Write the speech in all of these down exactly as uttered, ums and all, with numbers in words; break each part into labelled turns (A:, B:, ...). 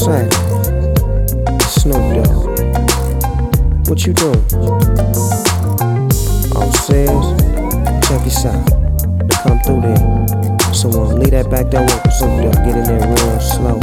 A: Say, Snoop Dogg, what you doing? Oh, sis, check this out. To come through there. So um, leave that back there with Snoop Dogg. Get in there real slow.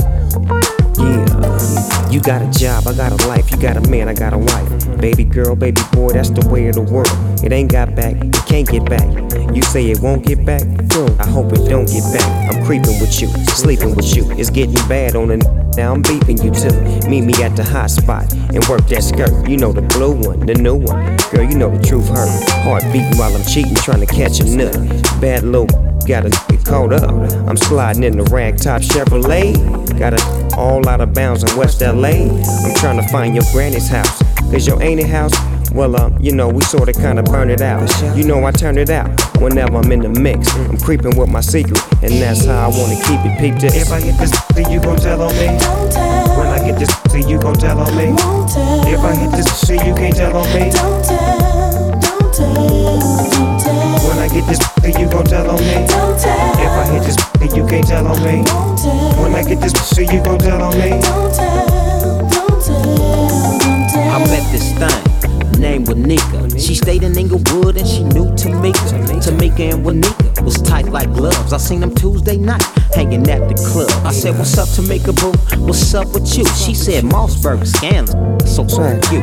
A: Yeah, you got a job, I got a life. You got a man, I got a wife. Baby girl, baby boy, that's the way of the world. It ain't got back, it can't get back. You say it won't get back? I hope it don't get back. I'm creeping with you, sleeping with you. It's getting bad on the n- now I'm beeping you too. Meet me at the hot spot and work that skirt. You know the blue one, the new one. Girl, you know the truth hurt. Heart beating while I'm cheating, trying to catch a nut. Bad little gotta get caught up. I'm sliding in the ragtop Chevrolet. Got it all out of bounds in West L A. I'm trying to find your granny's house. Cause your auntie house, well, um, you know, we sorta kinda burn it out. You know I turn it out whenever I'm in the mix. I'm creeping with my secret, and that's how I wanna keep it. Peep this. If I hit this, then you gon' tell on me.
B: Don't tell.
A: When I get this, then you gon' tell on me.
B: Won't tell.
A: If I hit this, then you can't tell on me.
B: Don't tell. Don't tell. Don't tell.
A: When I get this, then you gon' tell on me.
B: Don't tell.
A: If I hit this, then you can't tell on me.
B: Won't tell.
A: When I get this, then you gon' tell on me.
B: Don't tell. Don't tell. Don't tell.
C: I met this thing, named Wanika. She stayed in Inglewood and she knew Tamika. Tamika and Wanika was tight like gloves. I seen them Tuesday night, hanging at the club. I said, what's up, Tamika boo? What's up with you? She said, Mossberg scandalous, so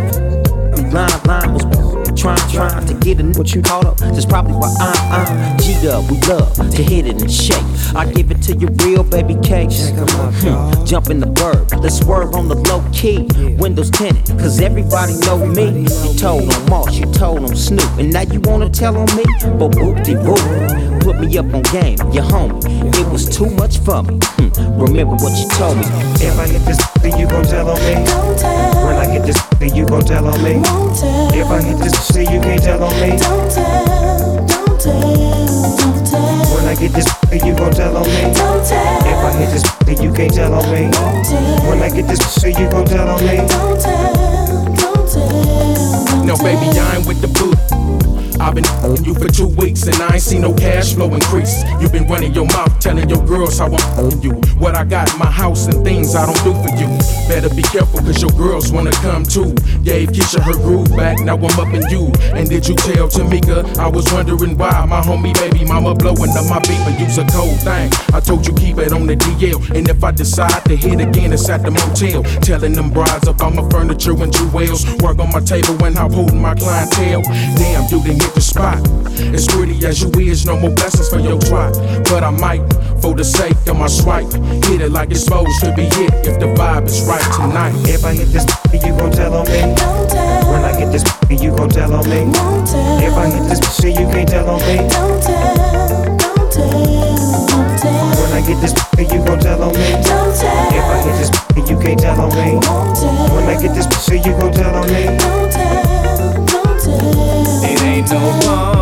C: cute. Line, line was trying, trying to get a what you caught up. That's probably why I, I G'd up. We love to hit it and shake. I give it to you real, baby cakes. Hmm. Jump in the bird, let's swerve on the low key. Windows tinted, cause everybody know me. You told on Moss, you told on Snoop, and now you wanna tell on me? But whoop-de-whoop, put me up on game, your homie. It was too much for me. Hmm. Remember what you told me.
A: If I hit this, then you gon' tell on me.
B: Don't tell.
A: When I get this, then you gon' tell on me.
B: Won't tell.
A: If I hit this, then you can't tell on me.
B: Don't tell. Don't tell. Don't tell.
A: When I get this, then you gon' tell on me.
B: Don't tell.
A: If I hit this, then you can't tell on me.
B: Won't tell.
A: When I get this, then you gon' tell on me.
B: Don't tell. Don't tell.
D: No, baby, I ain't with the boot. I've been f***ing you for two weeks and I ain't seen no cash flow increase. You been running your mouth, telling your girls how I'm f***ing you. What I got in my house and things I don't do for you. Better be careful cause your girls wanna come too. Gave Keisha her groove back, now I'm up in you. And did you tell Tamika? I was wondering why my homie baby mama blowing up my beat, but you's a cold thing. I told you keep it on the D L. And if I decide to hit again, it's at the motel. Telling them brides about my furniture and jewels. Work on my table when I'm holding my clientele. Damn, you didn't hit the spot. As pretty as you is, no more blessings for your twat. But I might, for the sake of my swipe, hit it like it's supposed to be hit if the vibe is right tonight.
A: If I hit this, then you gon' tell on me.
B: Don't tell.
A: When I get this, then you gon' tell on me.
B: Won't tell.
A: If I hit this, then you can't tell on me.
B: Don't tell. Don't tell. Don't tell.
A: When I get this, then you gon' tell on me.
B: Don't tell.
A: If I hit this, then you can't tell on me.
B: Won't tell.
A: When I get this, then you gon' tell on me.
B: Don't tell. Don't tell.
E: It ain't no fun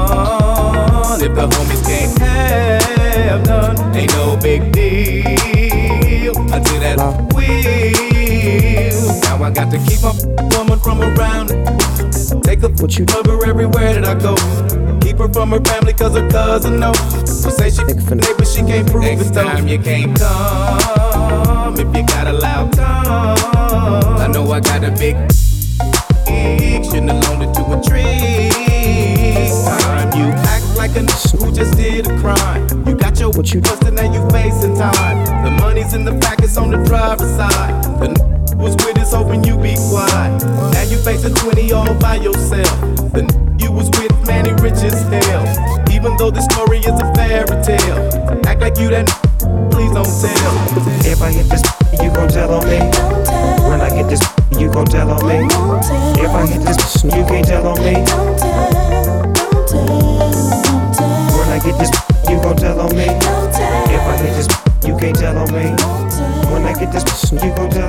E: if the homies can't have none. Ain't no big deal until that wheel. Now I got to keep my woman from around it. Take a
A: What you
E: cover everywhere that I go. Keep her from her family cause her cousin know. She say she
A: Nigga finna-
E: but she can't prove
D: Next
E: it though.
D: time
E: you can't come if you got a loud tongue. I know I got a big shouldn't have loaned it to a tree. Time you act like a n- who just did a crime. You got your
A: What you-
E: busted, now you facing time. The money's in the packets on the driver's side. The n- was with us hoping you be quiet. Now you facing twenty all by yourself. The n- you was with, man, he rich as hell. Even though the story is a fairy tale, act like you that n- please don't tell.
A: If I hit this, you gon' tell on me.
B: Don't tell.
A: When I get this, you gon' tell on me.
B: Won't tell.
A: If I hit this, you can't tell on me.
B: Don't tell. Don't tell. Don't tell.
A: When I get this, you gon' tell on me.
B: Don't tell.
A: If I hit this, you can't tell on me.
B: Don't tell.
A: When I get this, you gon' tell